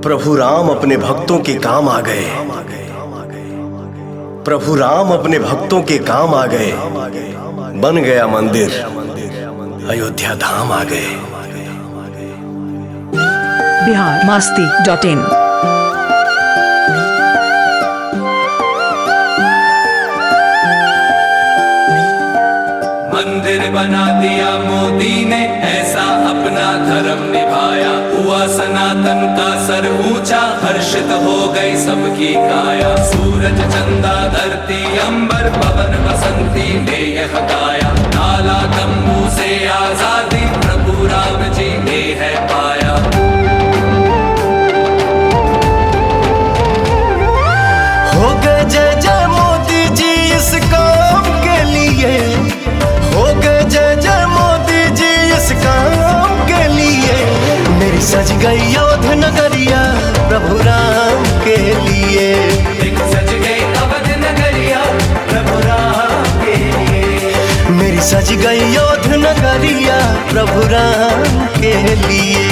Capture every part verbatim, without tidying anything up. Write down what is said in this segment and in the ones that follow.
प्रभु राम अपने भक्तों के काम आ गए। प्रभु राम अपने भक्तों के काम आ गए। बन गया मंदिर, अयोध्या धाम आ गए। Bihar Masti dot in. मंदिर बना दिया मोदी ने, ऐसा अपना धर्म निभाया। हुआ सनातन का सर ऊंचा, हर्षित हो गई सबकी काया। सूरज चंदा धरती अंबर, पवन बसंती ने यह गाया। नाला तंबू से आजादी, प्रभु राम जी ने है पाया। हो गए जय जय मोदी जी इस काम के लिए। हो गए जय जय मोदी जी इस काम के लिए। मेरी सज गई अवध नगरिया प्रभु राम के लिए। सज गई अवध नगरिया प्रभु राम के लिए। मेरी सज गई अवध नगरिया प्रभु राम के लिए।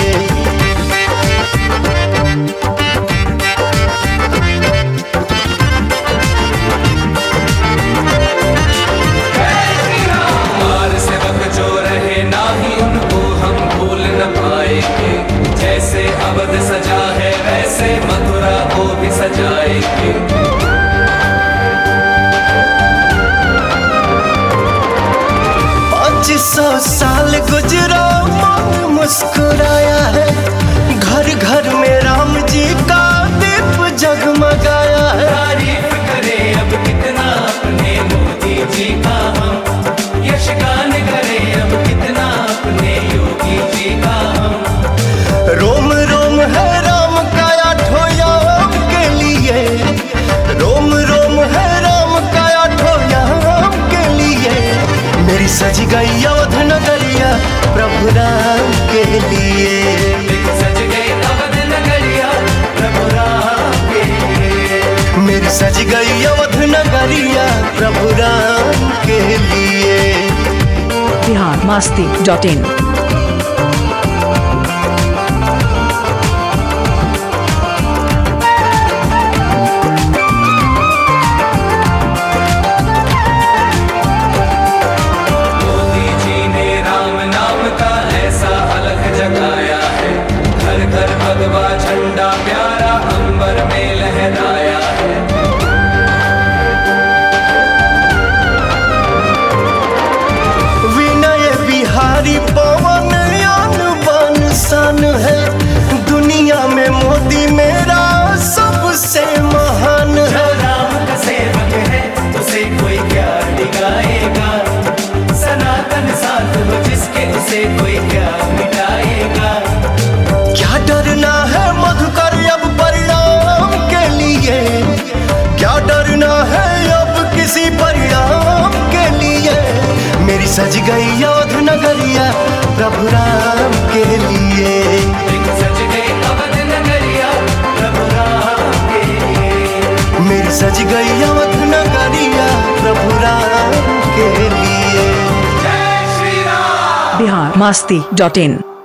जैसे अवध सजा है वैसे मथुरा को भी सजाएंगे। पाँच सौ साल गुजरा मन मुस्कुराया है। घर घर में राम जी का दीप जगमगाया है। तारीफ करें अब कितना अपने मोदी जी का हम। यशगान करें अब कितना अपने योगी जी का हम। रोम रोम है राम का आठों याम के लिए। रोम रोम है राम का आठों याम के लिए। मेरी सज गई अवध नगरिया प्रभु राम के लिए। सज गई अवध नगरिया प्रभु राम के लिए। मेरी सज गई अवध नगरिया प्रभु राम के लिए। Bihar Masti dot in. झंडा प्यारा अंबर में लहराया है। विनय बिहारी पवन यान बन सन है। दुनिया में मोदी मेरा सबसे महान है। राम का सेवक है उसे कोई क्या दिखाएगा। सनातन साथ हो जिसके उसे कोई क्या मिटाएगा। क्या डरना है मधुकर अब परिणाम के लिए। क्या डरना है अब किसी परिणाम के लिए। मेरी सज गई अवध नगरिया प्रभु राम के लिए। सज गई अवध नगरिया प्रभु राम के लिए। मेरी सज गई अवध नगरिया प्रभु राम के लिए। जय श्री राम। बिहार मस्ती डॉट इन।